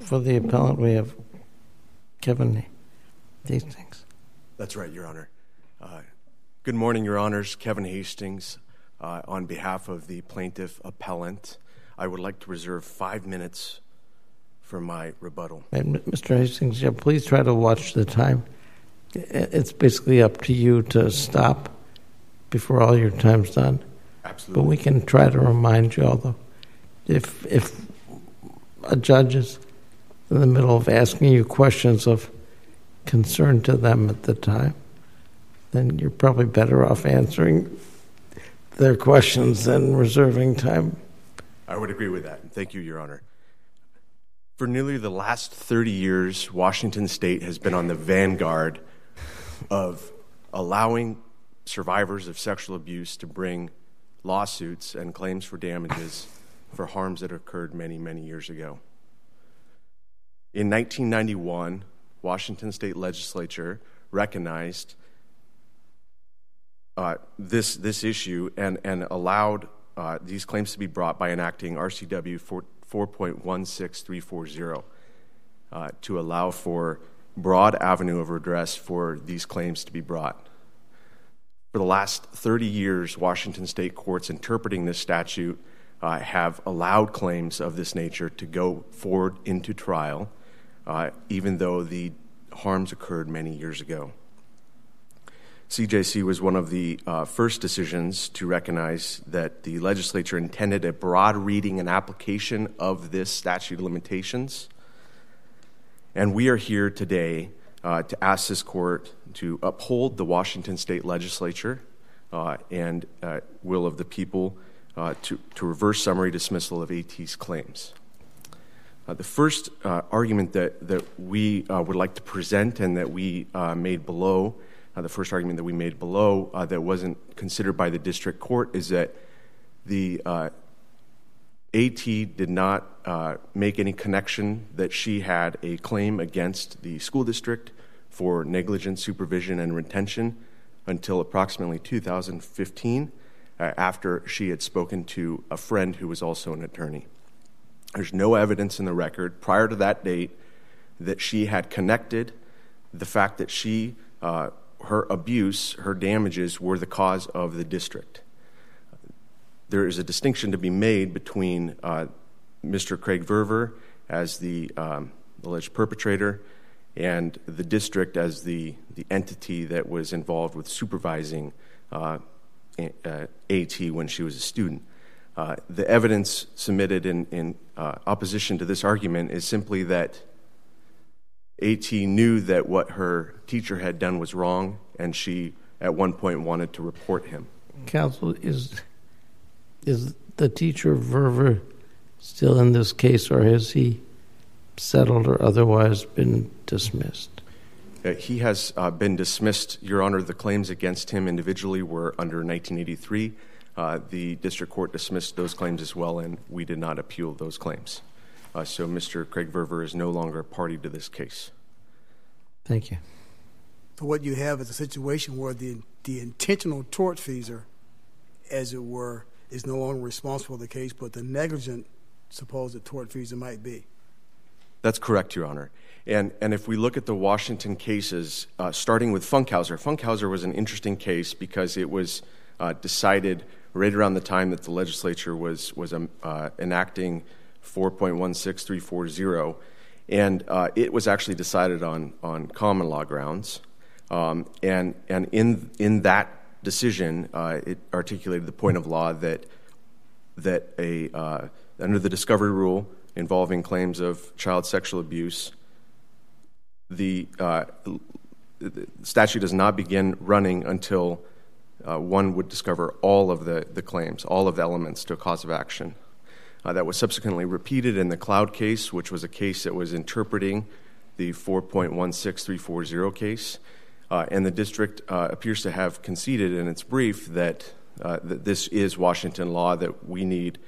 For the appellant, we have Kevin Hastings. That's right, Your Honor. Good morning, Your Honors. Kevin Hastings, on behalf of the plaintiff appellant, I would like to reserve 5 minutes for my rebuttal. And Mr. Hastings, please try to watch the time. It's basically up to you to stop before all your time's done. Absolutely. But we can try to remind you, although if a judge is in the middle of asking you questions of concern to them at the time, then you're probably better off answering their questions than reserving time. I would agree with that. Thank you, Your Honor. For nearly the last 30 years, Washington State has been on the vanguard of allowing survivors of sexual abuse to bring lawsuits and claims for damages for harms that occurred many, many years ago. In 1991, Washington State Legislature recognized this issue and allowed these claims to be brought by enacting RCW 4.16340 to allow for broad avenue of redress for these claims to be brought. For the last 30 years, Washington State courts interpreting this statute have allowed claims of this nature to go forward into trial, even though the harms occurred many years ago. CJC was one of the first decisions to recognize that the legislature intended a broad reading and application of this statute of limitations. And we are here today to ask this court to uphold the Washington State Legislature and will of the people to reverse summary dismissal of AT's claims. The first argument that we would like to present and that we made below, the first argument that we made below that wasn't considered by the district court is that the AT did not make any connection that she had a claim against the school district for negligent supervision and retention until approximately 2015, after she had spoken to a friend who was also an attorney. There's no evidence in the record prior to that date that she had connected the fact that her abuse, her damages were the cause of the district. There is a distinction to be made between Mr. Craig Verver as the alleged perpetrator and the district as the entity that was involved with supervising AT when she was a student. The evidence submitted in opposition to this argument is simply that AT knew that what her teacher had done was wrong, and she at one point wanted to report him. Counsel, is the teacher Verver still in this case, or has he settled or otherwise been dismissed? He has been dismissed, Your Honor. The claims against him individually were under 1983. The district court dismissed those claims as well, and we did not appeal those claims. So Mr. Craig Verver is no longer a party to this case. Thank you. So what you have is a situation where the intentional tortfeasor, as it were, is no longer responsible for the case, but the negligent supposed tortfeasor might be. That's correct, Your Honor. And if we look at the Washington cases, starting with Funkhauser was an interesting case because it was decided right around the time that the legislature was enacting 4.16340, and it was actually decided on common law grounds. And in that decision, it articulated the point of law that under the discovery rule involving claims of child sexual abuse, the statute does not begin running until one would discover all of the claims, all of the elements to a cause of action. That was subsequently repeated in the Cloud case, which was a case that was interpreting the 4.16340 case. And the district appears to have conceded in its brief that this is Washington law, that we need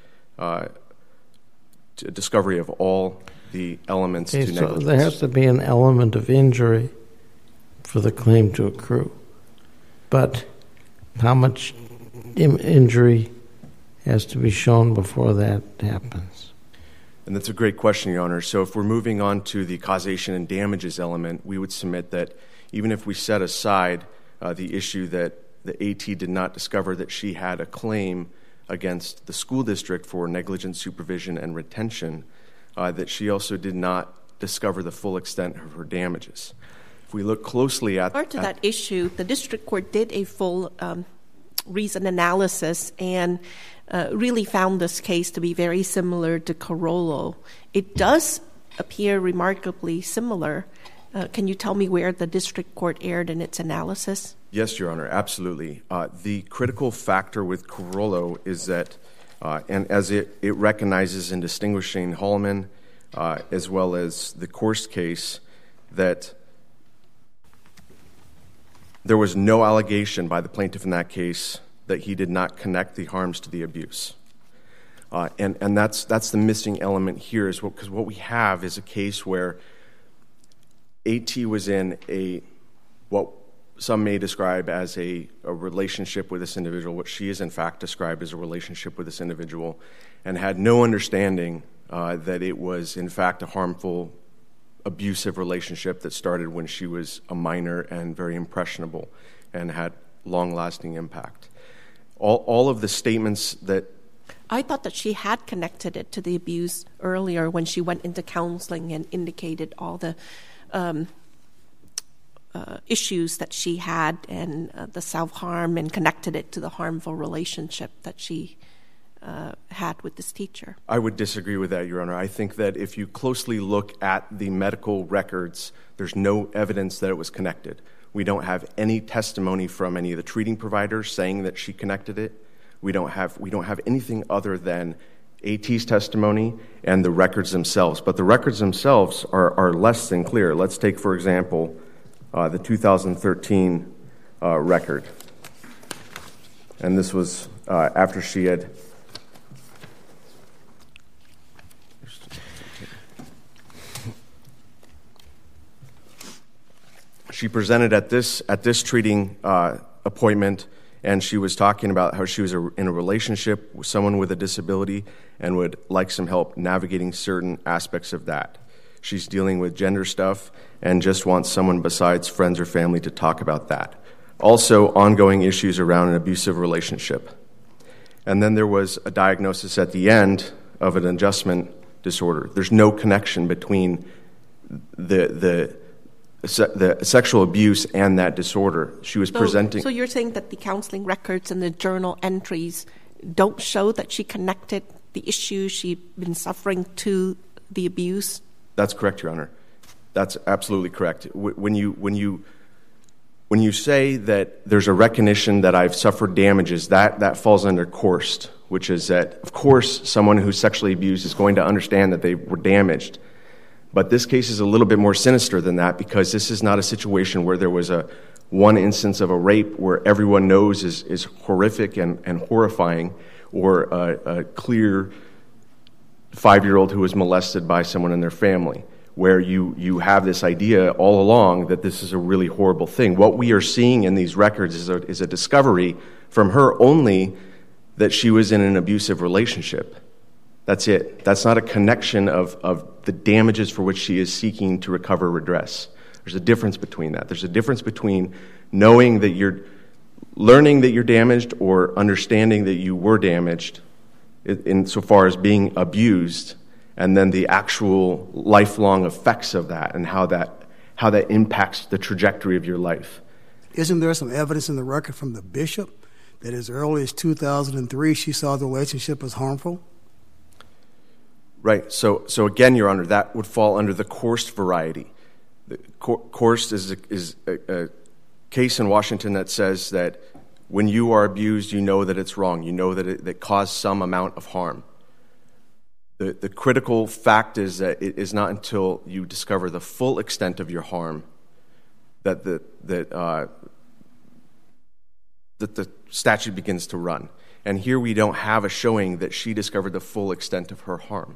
discovery of all the elements to negligence. So there has to be an element of injury for the claim to accrue. But how much injury has to be shown before that happens? And that's a great question, Your Honor. So if we're moving on to the causation and damages element, we would submit that even if we set aside the issue that the AT did not discover that she had a claim against the school district for negligent supervision and retention, that she also did not discover the full extent of her damages. If we look closely at... Prior to that issue, the district court did a full reason analysis and really found this case to be very similar to Carollo. It does appear remarkably similar. Can you tell me where the district court erred in its analysis? Yes, Your Honor, absolutely. The critical factor with Carollo is that, and as it recognizes in distinguishing Hallman as well as the Korst case, that there was no allegation by the plaintiff in that case that he did not connect the harms to the abuse. And that's the missing element here, is because what we have is a case where AT was in what some may describe as a relationship with this individual, what she is in fact described as a relationship with this individual, and had no understanding that it was in fact a harmful, abusive relationship that started when she was a minor and very impressionable and had long-lasting impact. All of the statements that... I thought that she had connected it to the abuse earlier when she went into counseling and indicated all the issues that she had and the self-harm, and connected it to the harmful relationship that she had with this teacher. I would disagree with that, Your Honor. I think that if you closely look at the medical records, there's no evidence that it was connected. We don't have any testimony from any of the treating providers saying that she connected it. We don't have anything other than AT's testimony and the records themselves. But the records themselves are less than clear. Let's take, for example, the 2013 record. And this was after she had... She presented at this treating appointment, and she was talking about how she was in a relationship with someone with a disability and would like some help navigating certain aspects of that. She's dealing with gender stuff and just wants someone besides friends or family to talk about that. Also, ongoing issues around an abusive relationship. And then there was a diagnosis at the end of an adjustment disorder. There's no connection between the sexual abuse and that disorder. She was presenting... So you're saying that the counseling records and the journal entries don't show that she connected the issues she'd been suffering to the abuse? That's correct, Your Honor. That's absolutely correct. When you say that there's a recognition that I've suffered damages, that falls under Korst, which is that, of course, someone who's sexually abused is going to understand that they were damaged. But this case is a little bit more sinister than that, because this is not a situation where there was one instance of a rape where everyone knows is horrific and horrifying, or a clear 5-year-old who was molested by someone in their family, where you have this idea all along that this is a really horrible thing. What we are seeing in these records is a discovery from her only that she was in an abusive relationship. That's it. That's not a connection of the damages for which she is seeking to recover redress. There's a difference between that. There's a difference between learning that you're damaged or understanding that you were damaged insofar as being abused, and then the actual lifelong effects of that and how that impacts the trajectory of your life. Isn't there some evidence in the record from the bishop that as early as 2003 she saw the relationship as harmful? Right. So again, Your Honor, that would fall under the Korst variety. Korst is a case in Washington that says that when you are abused, you know that it's wrong. You know that it caused some amount of harm. The critical fact is that it is not until you discover the full extent of your harm that the statute begins to run. And here we don't have a showing that she discovered the full extent of her harm.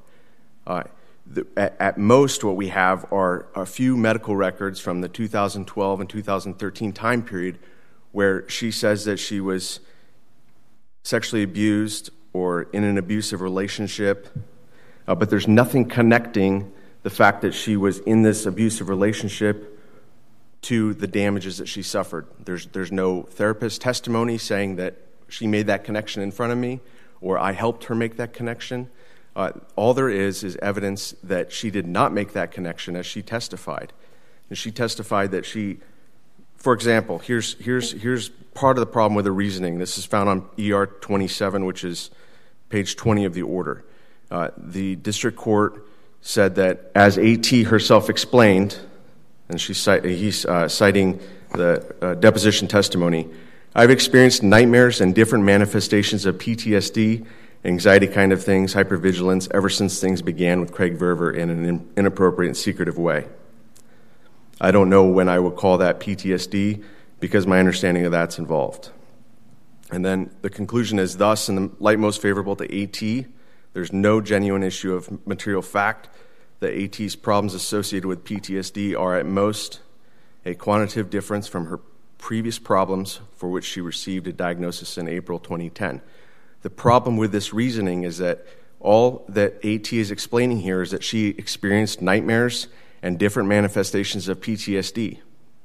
At most, what we have are a few medical records from the 2012 and 2013 time period where she says that she was sexually abused or in an abusive relationship. but there's nothing connecting the fact that she was in this abusive relationship to the damages that she suffered. There's no therapist testimony saying that she made that connection in front of me or I helped her make that connection. All there is evidence that she did not make that connection as she testified. And she testified that she, for example, here's part of the problem with the reasoning. This is found on ER 27, which is page 20 of the order. The district court said that as AT herself explained, and he's citing the deposition testimony, I've experienced nightmares and different manifestations of PTSD, anxiety kind of things, hypervigilance, ever since things began with Craig Verver in an inappropriate and secretive way. I don't know when I would call that PTSD because my understanding of that's involved. And then the conclusion is, thus, in the light most favorable to AT, there's no genuine issue of material fact that AT's problems associated with PTSD are at most a quantitative difference from her previous problems for which she received a diagnosis in April 2010. The problem with this reasoning is that all that AT is explaining here is that she experienced nightmares and different manifestations of PTSD.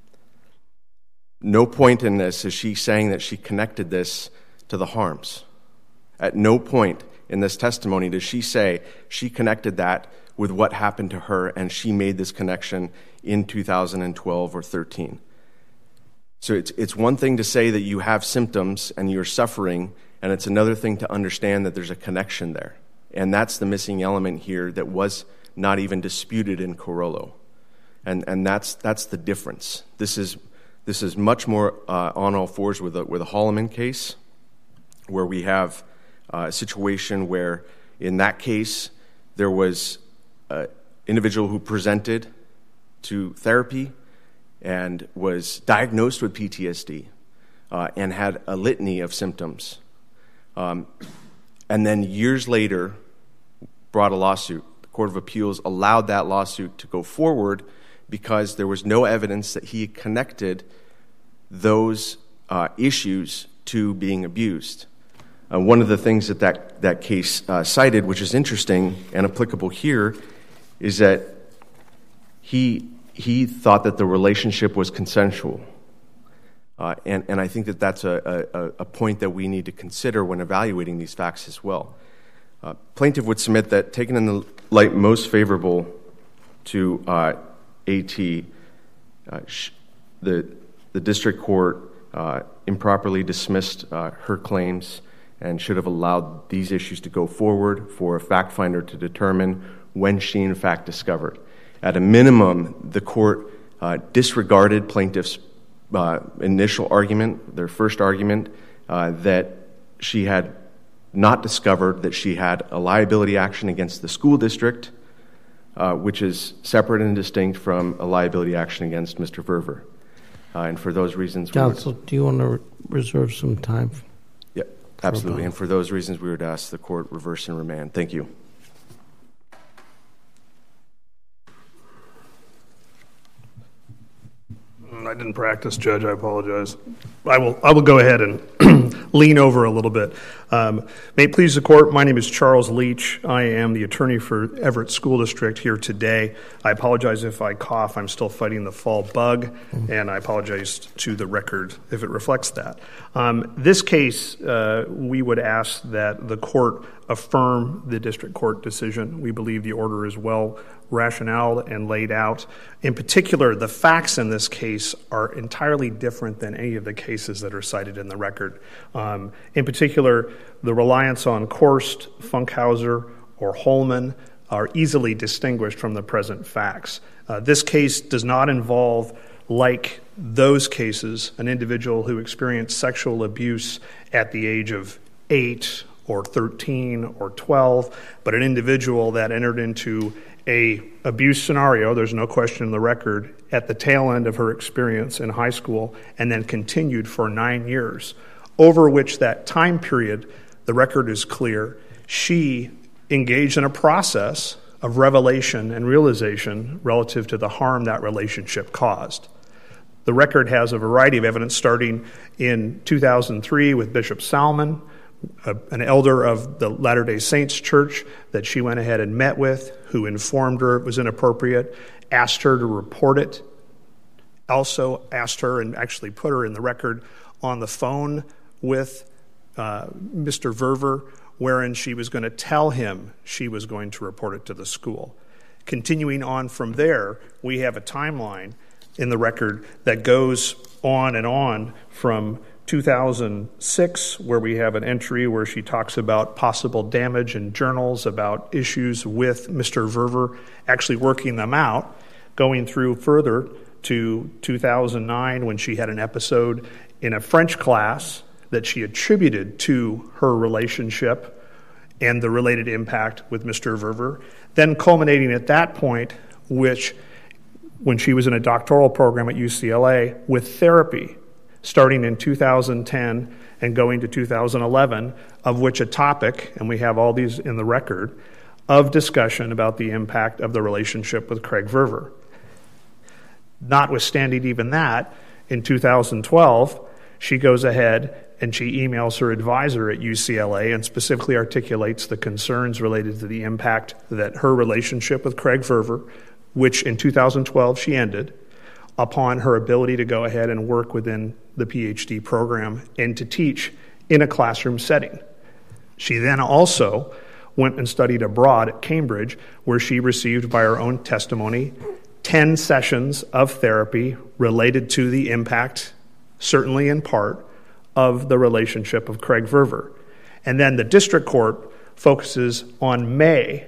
No point in this is she saying that she connected this to the harms. At no point in this testimony does she say she connected that with what happened to her and she made this connection in 2012 or 13. So it's one thing to say that you have symptoms and you're suffering, and it's another thing to understand that there's a connection there. And that's the missing element here that was not even disputed in Carollo. And that's the difference. This is much more on all fours with a Holloman case, where we have a situation where, in that case, there was an individual who presented to therapy and was diagnosed with PTSD and had a litany of symptoms. And then years later brought a lawsuit. The Court of Appeals allowed that lawsuit to go forward because there was no evidence that he connected those issues to being abused. One of the things that case cited, which is interesting and applicable here, is that he thought that the relationship was consensual. And I think that that's a point that we need to consider when evaluating these facts as well. Plaintiff would submit that, taken in the light most favorable to AT, the district court improperly dismissed her claims and should have allowed these issues to go forward for a fact finder to determine when she in fact discovered. At a minimum, the court disregarded plaintiff's initial argument, their first argument, that she had not discovered that she had a liability action against the school district, which is separate and distinct from a liability action against Mr. Verver. And for those reasons... Counsel, do you want to reserve some time? Yeah, absolutely. And for those reasons, we would ask the court reverse and remand. Thank you. I didn't practice, Judge. I apologize. I will go ahead and lean over a little bit. May it please the court, my name is Charles Leach. I am the attorney for Everett School District here today. I apologize if I cough. I'm still fighting the fall bug, and I apologize to the record if it reflects that. This case, we would ask that the court affirm the district court decision. We believe the order is well rationale and laid out. In particular, the facts in this case are entirely different than any of the cases that are cited in the record. In particular, the reliance on Korst, Funkhauser, or Holman are easily distinguished from the present facts. This case does not involve, like those cases, an individual who experienced sexual abuse at the age of 8 or 13 or 12, but an individual that entered into a abuse scenario, there's no question in the record, at the tail end of her experience in high school, and then continued for 9 years, over which that time period, the record is clear, she engaged in a process of revelation and realization relative to the harm that relationship caused. The record has a variety of evidence starting in 2003 with Bishop Salmon, an elder of the Latter-day Saints Church that she went ahead and met with, who informed her it was inappropriate, asked her to report it, also asked her and actually put her in the record on the phone with Mr. Verver, wherein she was going to tell him she was going to report it to the school. Continuing on from there, we have a timeline in the record that goes on from 2006, where we have an entry where she talks about possible damage in journals, about issues with Mr. Verver, actually working them out, going through further to 2009 when she had an episode in a French class that she attributed to her relationship and the related impact with Mr. Verver, then culminating at that point, which when she was in a doctoral program at UCLA with therapy, starting in 2010 and going to 2011, of which a topic, and we have all these in the record, of discussion about the impact of the relationship with Craig Verver. Notwithstanding even that, in 2012, she goes ahead and she emails her advisor at UCLA and specifically articulates the concerns related to the impact that her relationship with Craig Verver, which in 2012 she ended, upon her ability to go ahead and work within the PhD program and to teach in a classroom setting. She then also went and studied abroad at Cambridge, where she received, by her own testimony, 10 sessions of therapy related to the impact, certainly in part, of the relationship of Craig Verver. And then the district court focuses on May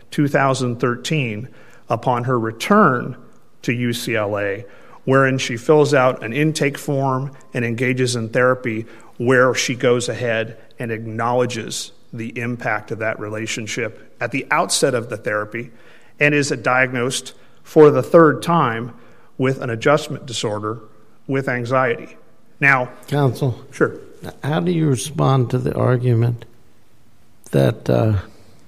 2013 upon her return to UCLA, wherein she fills out an intake form and engages in therapy, where she goes ahead and acknowledges the impact of that relationship at the outset of the therapy, and is diagnosed for the third time with an adjustment disorder with anxiety. Now, Counsel, sure. How do you respond to the argument that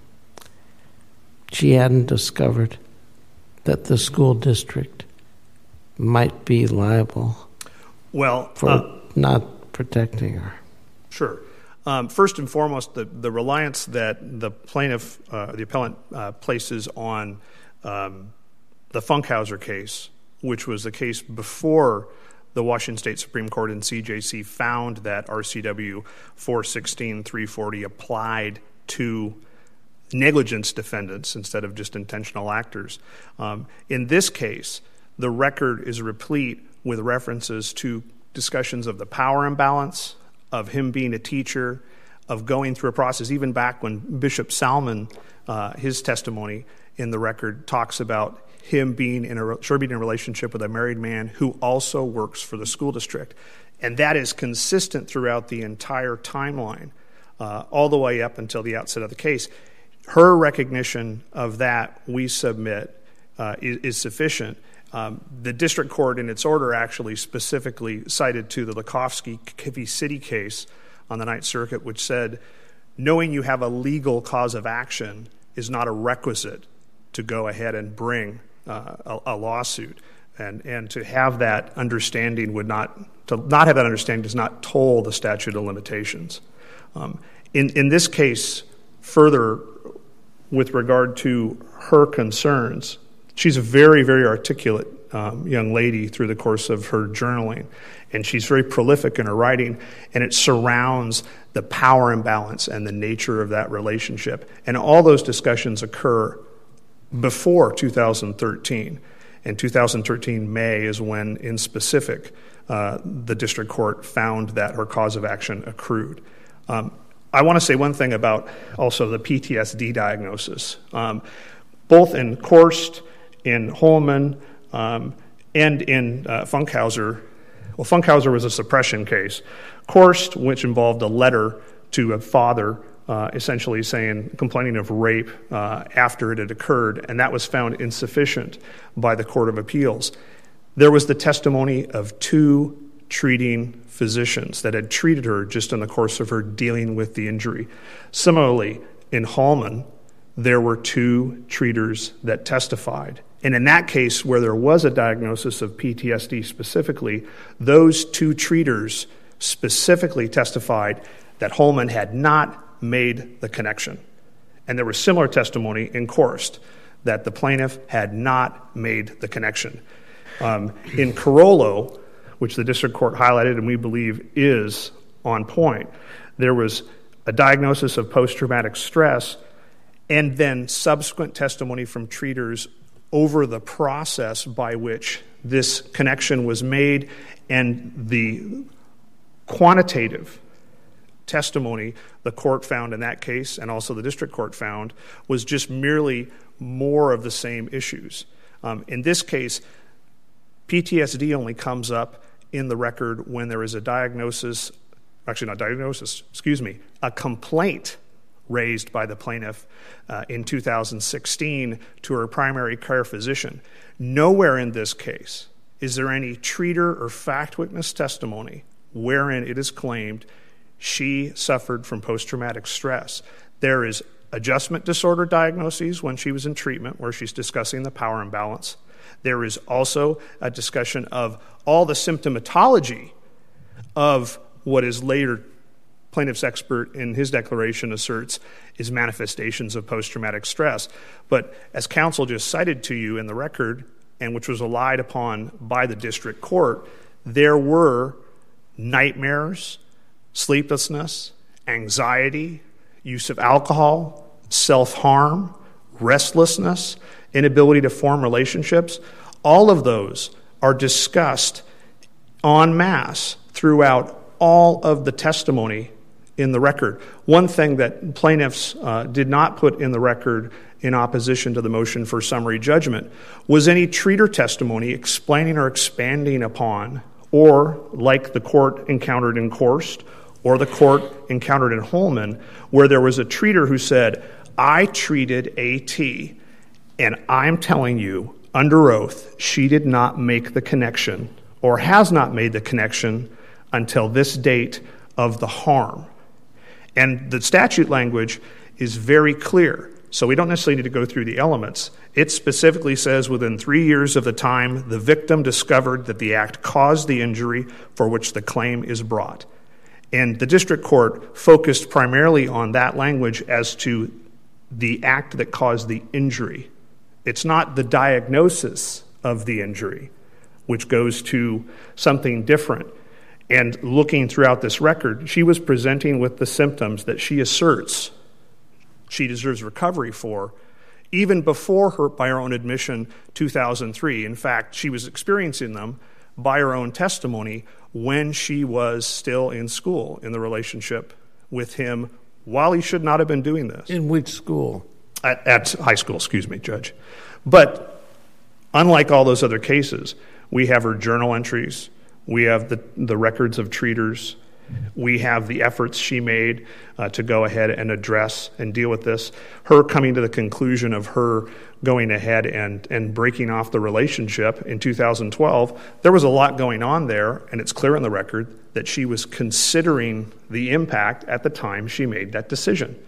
she hadn't discovered that the school district might be liable for not protecting her? Sure. First and foremost, the reliance that the plaintiff, the appellant, places on the Funkhauser case, which was the case before the Washington State Supreme Court and CJC found that RCW 416-340 applied to negligence defendants instead of just intentional actors. In this case, the record is replete with references to discussions of the power imbalance, of him being a teacher, of going through a process, even back when Bishop Salmon, his testimony in the record, talks about him being in a relationship with a married man who also works for the school district. And that is consistent throughout the entire timeline, all the way up until the outset of the case. Her recognition of that, we submit, is sufficient. The district court, in its order, actually specifically cited to the Lukovsky v. City case on the Ninth Circuit, which said, knowing you have a legal cause of action is not a requisite to go ahead and bring a lawsuit. And to have that understanding to not have that understanding does not toll the statute of limitations. In this case, further, with regard to her concerns, she's a very, very articulate young lady through the course of her journaling, and she's very prolific in her writing, and it surrounds the power imbalance and the nature of that relationship. And all those discussions occur before 2013. In 2013, May is when, in specific, the district court found that her cause of action accrued. I want to say one thing about also the PTSD diagnosis. Both in Korst, in Holman, and in Funkhauser. Well, Funkhauser was a suppression case. Korst, which involved a letter to a father essentially complaining of rape after it had occurred, and that was found insufficient by the Court of Appeals. There was the testimony of 2 treating physicians that had treated her just in the course of her dealing with the injury. Similarly, in Holman, there were 2 treaters that testified. And in that case, where there was a diagnosis of PTSD specifically, those 2 treaters specifically testified that Holman had not made the connection. And there was similar testimony in Korst that the plaintiff had not made the connection. In Carollo, which the district court highlighted and we believe is on point, there was a diagnosis of post-traumatic stress and then subsequent testimony from treaters over the process by which this connection was made, and the quantitative testimony the court found in that case, and also the district court found, was just merely more of the same issues. In this case, PTSD only comes up in the record when there is a a complaint raised by the plaintiff in 2016 to her primary care physician. Nowhere in this case is there any treater or fact witness testimony wherein it is claimed she suffered from post-traumatic stress. There is adjustment disorder diagnoses when she was in treatment where she's discussing the power imbalance. There is also a discussion of all the symptomatology of what is later plaintiff's expert in his declaration asserts is manifestations of post-traumatic stress. But as counsel just cited to you in the record, and which was relied upon by the district court, there were nightmares, sleeplessness, anxiety, use of alcohol, self-harm, restlessness, inability to form relationships. All of those are discussed en masse throughout all of the testimony in the record. One thing that plaintiffs did not put in the record in opposition to the motion for summary judgment was any treater testimony explaining or expanding upon, or like the court encountered in Korst, or the court encountered in Holman, where there was a treater who said, I treated AT, and I'm telling you, under oath, she did not make the connection, or has not made the connection until this date of the harm. And the statute language is very clear, so we don't necessarily need to go through the elements. It specifically says within 3 years of the time the victim discovered that the act caused the injury for which the claim is brought. And the district court focused primarily on that language as to the act that caused the injury. It's not the diagnosis of the injury, which goes to something different. And looking throughout this record, she was presenting with the symptoms that she asserts she deserves recovery for, even before by her own admission, 2003. In fact, she was experiencing them by her own testimony when she was still in school in the relationship with him while he should not have been doing this. In which school? At high school, Judge. But unlike all those other cases, we have her journal entries, we have the records of treaters, we have the efforts she made to go ahead and address and deal with this. Her coming to the conclusion of her going ahead and breaking off the relationship in 2012, there was a lot going on there, and it's clear in the record that she was considering the impact at the time she made that decision.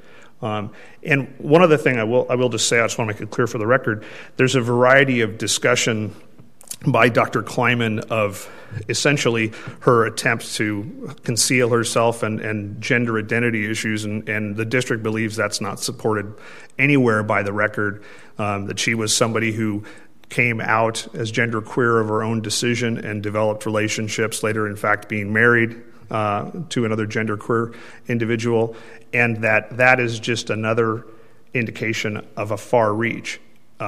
And one other thing I will just say, I just want to make it clear for the record, there's a variety of discussion by Dr. Kleiman of essentially her attempt to conceal herself and gender identity issues, and the district believes that's not supported anywhere by the record, that she was somebody who came out as genderqueer of her own decision and developed relationships, later in fact being married to another genderqueer individual, and that is just another indication of a far reach.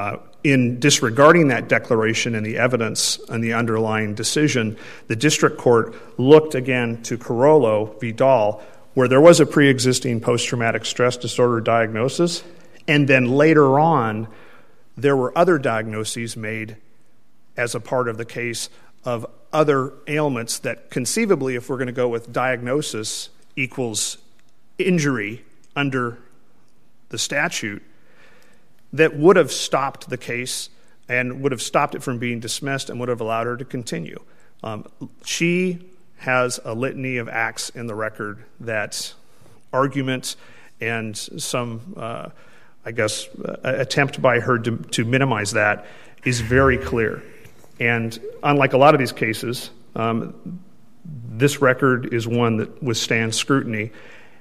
In disregarding that declaration and the evidence and the underlying decision, the district court looked again to Carollo v. Dahl, where there was a pre-existing post-traumatic stress disorder diagnosis, and then later on there were other diagnoses made as a part of the case of other ailments that conceivably, if we're going to go with diagnosis equals injury under the statute, that would have stopped the case and would have stopped it from being dismissed and would have allowed her to continue. She has a litany of acts in the record that arguments and some, attempt by her to minimize that is very clear. And unlike a lot of these cases, this record is one that withstands scrutiny.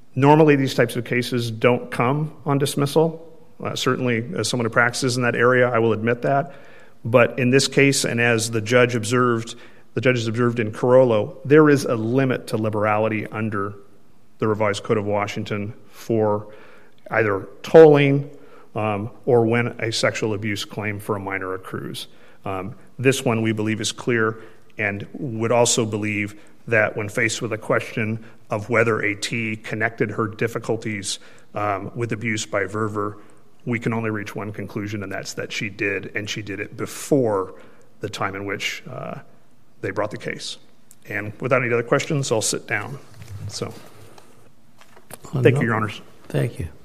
Normally, these types of cases don't come on dismissal. Certainly, as someone who practices in that area, I will admit that. But in this case, and as the judges observed in Carollo, there is a limit to liberality under the Revised Code of Washington for either tolling or when a sexual abuse claim for a minor accrues. This one we believe is clear, and would also believe that when faced with a question of whether a T connected her difficulties with abuse by Verver, we can only reach one conclusion, and that's that she did, and she did it before the time in which they brought the case. And without any other questions, I'll sit down. So, thank you, Your Honors. Thank you.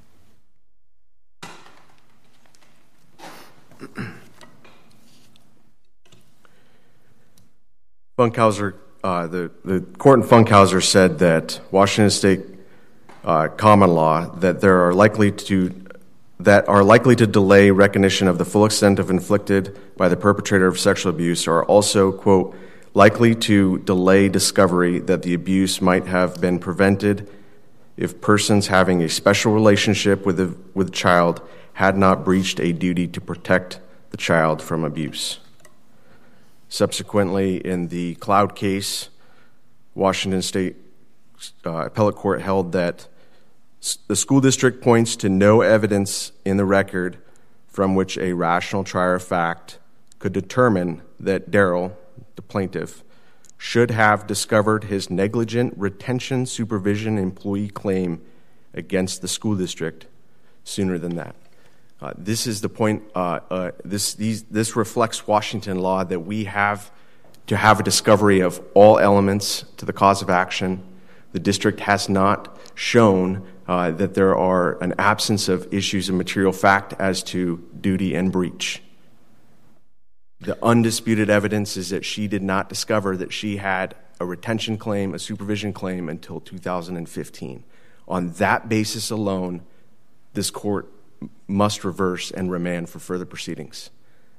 Funkhauser, the court in Funkhauser said that Washington State common law that are likely to delay recognition of the full extent of inflicted by the perpetrator of sexual abuse are also, quote, likely to delay discovery that the abuse might have been prevented if persons having a special relationship with the child had not breached a duty to protect the child from abuse. Subsequently, in the Cloud case, Washington State Appellate Court held that the school district points to no evidence in the record from which a rational trier of fact could determine that Darrell, the plaintiff, should have discovered his negligent retention supervision employee claim against the school district sooner than that. This is the point. This reflects Washington law that we have to have a discovery of all elements to the cause of action. The district has not shown that there are an absence of issues of material fact as to duty and breach. The undisputed evidence is that she did not discover that she had a retention claim, a supervision claim, until 2015. On that basis alone, this court must reverse and remand for further proceedings.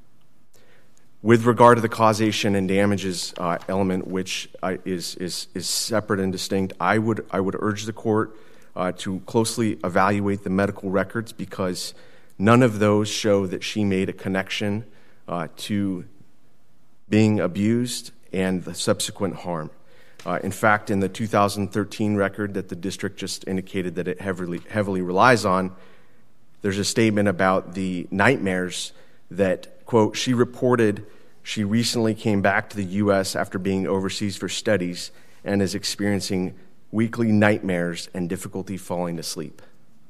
With regard to the causation and damages element, which is separate and distinct, I would urge the court to closely evaluate the medical records, because none of those show that she made a connection to being abused and the subsequent harm. In fact, in the 2013 record that the district just indicated that it heavily relies on, there's a statement about the nightmares that, quote, she reported she recently came back to the U.S. after being overseas for studies and is experiencing weekly nightmares and difficulty falling to sleep.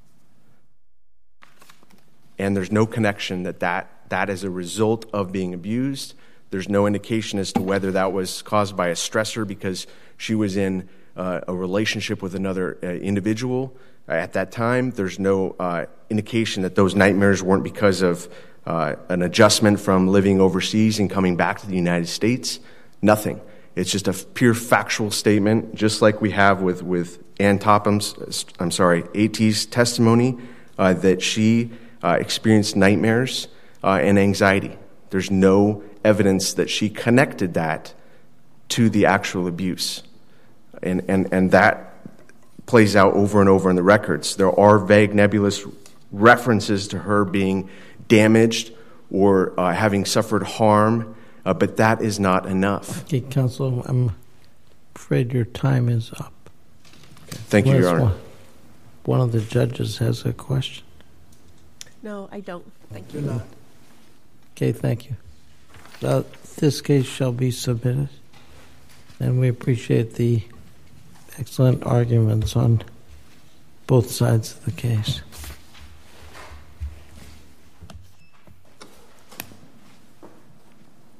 And there's no connection that is a result of being abused. There's no indication as to whether that was caused by a stressor because she was in a relationship with another individual at that time. There's no indication that those nightmares weren't because of an adjustment from living overseas and coming back to the United States. Nothing. It's just a pure factual statement, just like we have with Ann Topham's, AT's testimony, that she experienced nightmares and anxiety. There's no evidence that she connected that to the actual abuse. And that plays out over and over in the records. There are vague, nebulous references to her being damaged or having suffered harm, but that is not enough. Okay, counsel, I'm afraid your time is up. Thank you, Your Honor. One of the judges has a question. No, I don't. Thank you. You're not. Okay, thank you. This case shall be submitted, and we appreciate the excellent arguments on both sides of the case.